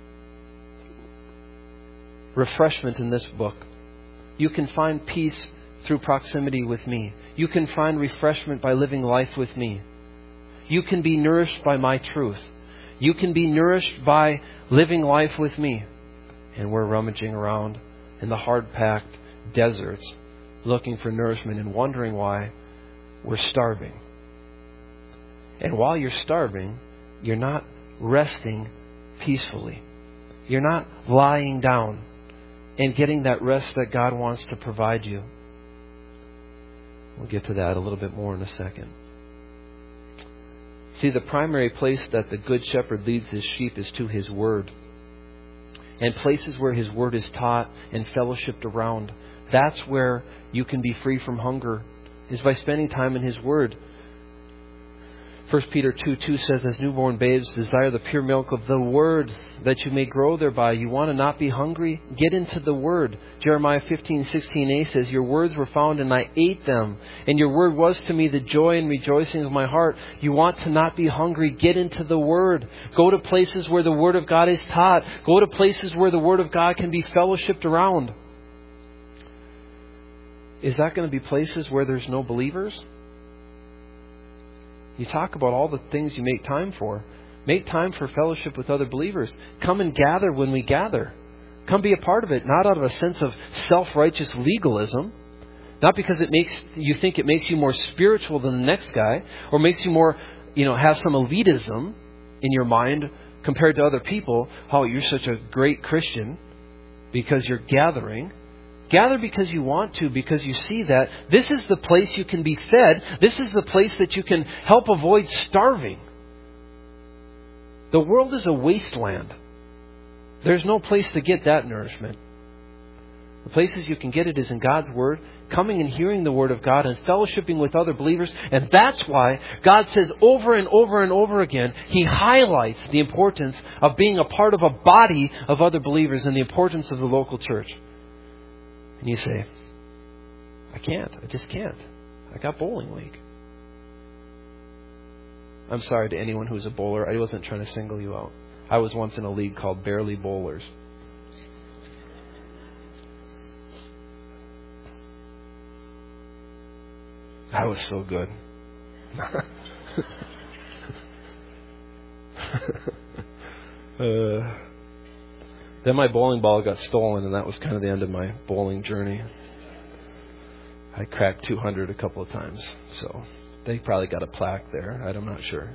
refreshment in this book. You can find peace through proximity with me. You can find refreshment by living life with me. You can be nourished by my truth. You can be nourished by living life with me. And we're rummaging around in the hard-packed deserts looking for nourishment and wondering why we're starving. And while you're starving, you're not resting peacefully. You're not lying down and getting that rest that God wants to provide you. We'll get to that a little bit more in a second. See, the primary place that the Good Shepherd leads his sheep is to His Word. And places where His Word is taught and fellowshipped around. That's where you can be free from hunger, is by spending time in His Word. First Peter two two says, as newborn babes desire the pure milk of the Word, that you may grow thereby. You want to not be hungry? Get into the Word. Jeremiah fifteen sixteen a says, your words were found and I ate them. And your word was to me the joy and rejoicing of my heart. You want to not be hungry? Get into the Word. Go to places where the Word of God is taught. Go to places where the Word of God can be fellowshipped around. Is that going to be places where there's no believers? You talk about all the things you make time for. Make time for fellowship with other believers. Come and gather when we gather. Come be a part of it, not out of a sense of self-righteous legalism. Not because it makes you think it makes you more spiritual than the next guy, or makes you more, you know, have some elitism in your mind compared to other people. Oh, you're such a great Christian because you're gathering. Gather because you want to, because you see that this is the place you can be fed. This is the place that you can help avoid starving. The world is a wasteland. There's no place to get that nourishment. The places you can get it is in God's Word, coming and hearing the Word of God and fellowshipping with other believers. And that's why God says over and over and over again, He highlights the importance of being a part of a body of other believers and the importance of the local church. And you say, I can't. I just can't. I got bowling league. I'm sorry to anyone who's a bowler. I wasn't trying to single you out. I was once in a league called Barely Bowlers. I was so good. uh, Then my bowling ball got stolen, and that was kind of the end of my bowling journey. I cracked two hundred a couple of times, so they probably got a plaque there. I'm not sure.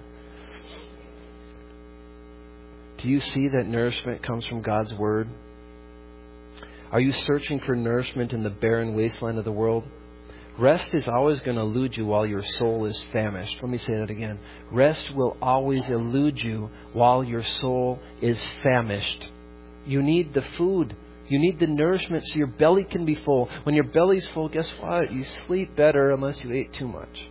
Do you see that nourishment comes from God's Word? Are you searching for nourishment in the barren wasteland of the world? Rest is always going to elude you while your soul is famished. Let me say that again. Rest will always elude you while your soul is famished. You need the food. You need the nourishment so your belly can be full. When your belly's full, guess what? You sleep better unless you ate too much.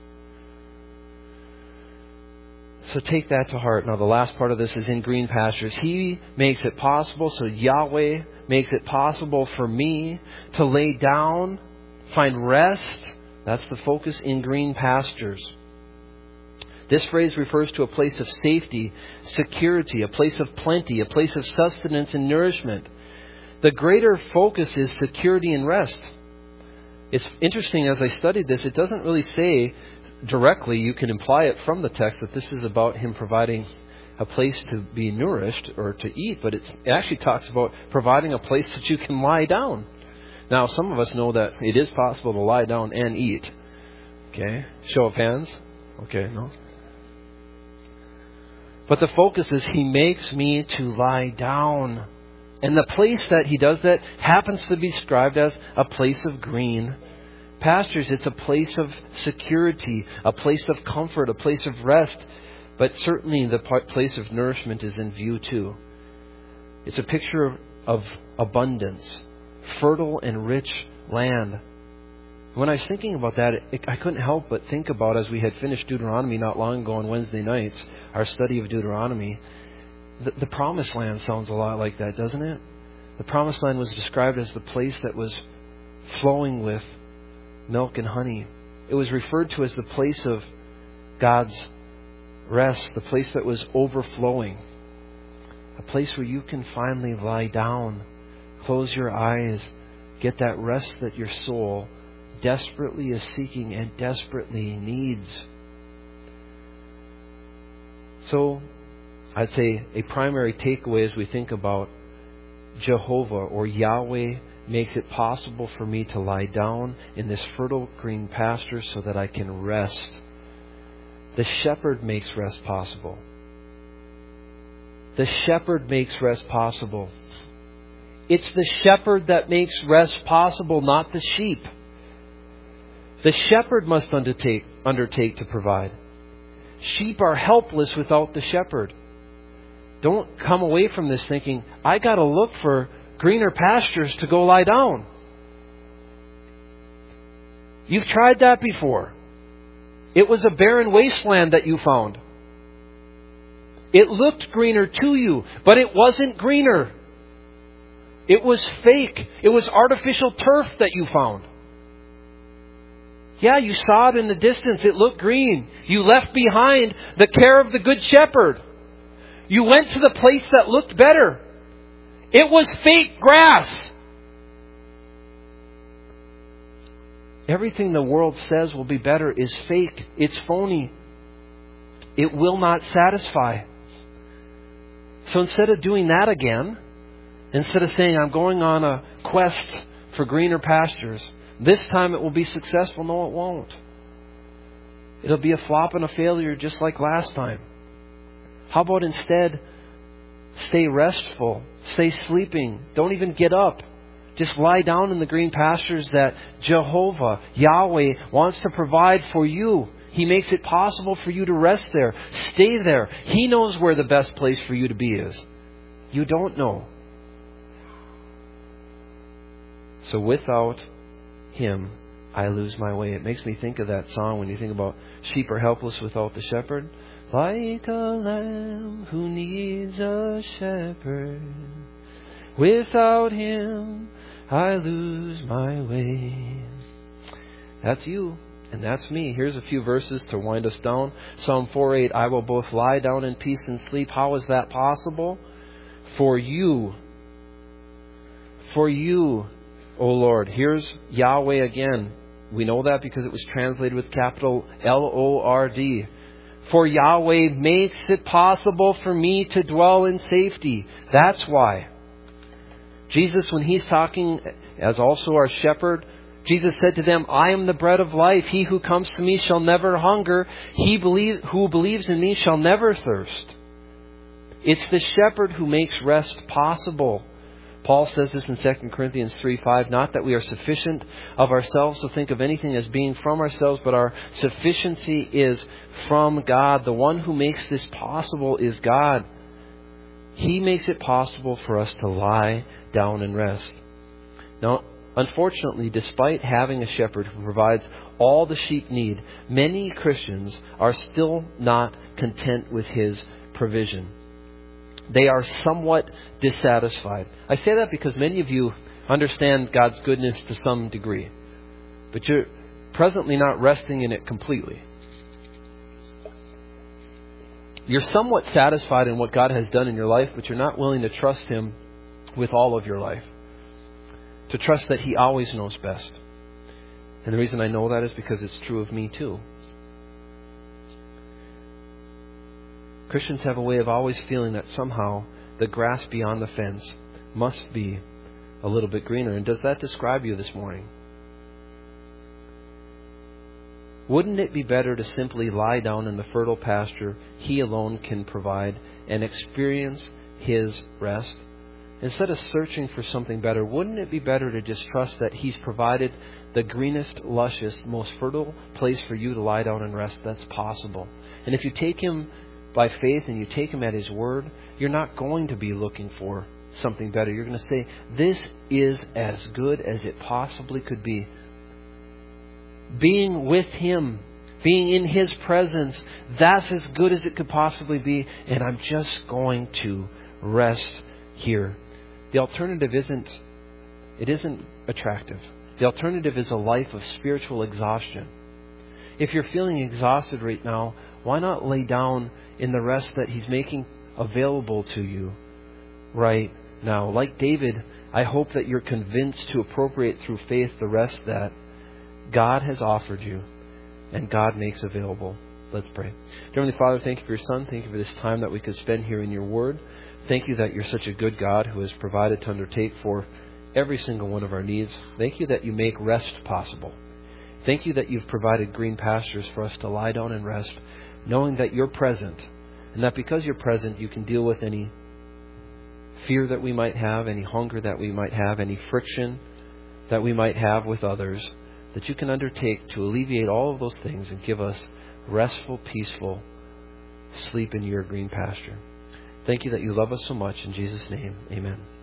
So take that to heart. Now the last part of this is in green pastures. He makes it possible. So Yahweh makes it possible for me to lay down, find rest. That's the focus, in green pastures. This phrase refers to a place of safety, security, a place of plenty, a place of sustenance and nourishment. The greater focus is security and rest. It's interesting, as I studied this, it doesn't really say directly, you can imply it from the text, that this is about Him providing a place to be nourished or to eat, but it's, it actually talks about providing a place that you can lie down. Now, some of us know that it is possible to lie down and eat. Okay. Show of hands. Okay, no. But the focus is He makes me to lie down. And the place that He does that happens to be described as a place of green pastures. It's a place of security, a place of comfort, a place of rest. But certainly the place of nourishment is in view too. It's a picture of abundance, fertile and rich land. When I was thinking about that, it, I couldn't help but think about, as we had finished Deuteronomy not long ago on Wednesday nights, our study of Deuteronomy, the, the Promised Land sounds a lot like that, doesn't it? The Promised Land was described as the place that was flowing with milk and honey. It was referred to as the place of God's rest, the place that was overflowing, a place where you can finally lie down, close your eyes, get that rest that your soul desperately is seeking and desperately needs. So, I'd say a primary takeaway as we think about Jehovah or Yahweh makes it possible for me to lie down in this fertile green pasture so that I can rest. The shepherd makes rest possible. The shepherd makes rest possible. It's the shepherd that makes rest possible, not the sheep. The shepherd must undertake, undertake to provide. Sheep are helpless without the shepherd. Don't come away from this thinking, I got to look for greener pastures to go lie down. You've tried that before. It was a barren wasteland that you found. It looked greener to you, but it wasn't greener. It was fake. It was artificial turf that you found. Yeah, you saw it in the distance. It looked green. You left behind the care of the Good Shepherd. You went to the place that looked better. It was fake grass. Everything the world says will be better is fake. It's phony. It will not satisfy. So instead of doing that again, instead of saying, I'm going on a quest for greener pastures, this time it will be successful. No, it won't. It'll be a flop and a failure just like last time. How about instead, stay restful, stay sleeping, don't even get up. Just lie down in the green pastures that Jehovah, Yahweh, wants to provide for you. He makes it possible for you to rest there. Stay there. He knows where the best place for you to be is. You don't know. So without Him, I lose my way. It makes me think of that song when you think about sheep are helpless without the shepherd. Like a lamb who needs a shepherd. Without Him, I lose my way. That's you. And that's me. Here's a few verses to wind us down. Psalm four eight, I will both lie down in peace and sleep. How is that possible? For you. For you, O Lord. Here's Yahweh again. We know that because it was translated with capital L O R D. For Yahweh makes it possible for me to dwell in safety. That's why. Jesus, when He's talking as also our shepherd, Jesus said to them, I am the bread of life. He who comes to me shall never hunger. He believe, who believes in me shall never thirst. It's the shepherd who makes rest possible. Paul says this in Second Corinthians three five, not that we are sufficient of ourselves to think of anything as being from ourselves, but our sufficiency is from God. The one who makes this possible is God. He makes it possible for us to lie down and rest. Now, unfortunately, despite having a shepherd who provides all the sheep need, many Christians are still not content with His provision. They are somewhat dissatisfied. I say that because many of you understand God's goodness to some degree, but you're presently not resting in it completely. You're somewhat satisfied in what God has done in your life, but you're not willing to trust Him with all of your life. To trust that He always knows best. And the reason I know that is because it's true of me too. Christians have a way of always feeling that somehow the grass beyond the fence must be a little bit greener. And does that describe you this morning? Wouldn't it be better to simply lie down in the fertile pasture He alone can provide and experience His rest? Instead of searching for something better, wouldn't it be better to just trust that He's provided the greenest, lushest, most fertile place for you to lie down and rest that's possible? And if you take Him by faith and you take Him at His word, you're not going to be looking for something better. You're going to say, this is as good as it possibly could be. Being with Him, being in His presence, that's as good as it could possibly be, and I'm just going to rest here. The alternative isn't, it isn't attractive. The alternative is a life of spiritual exhaustion. If you're feeling exhausted right now, why not lay down in the rest that He's making available to you right now? Like David, I hope that you're convinced to appropriate through faith the rest that God has offered you and God makes available. Let's pray. Dear Heavenly Father, thank You for Your Son. Thank You for this time that we could spend here in Your Word. Thank You that You're such a good God who has provided to undertake for every single one of our needs. Thank You that You make rest possible. Thank You that You've provided green pastures for us to lie down and rest, knowing that You're present, and that because You're present, You can deal with any fear that we might have, any hunger that we might have, any friction that we might have with others, that You can undertake to alleviate all of those things and give us restful, peaceful sleep in Your green pasture. Thank You that You love us so much. In Jesus' name, amen.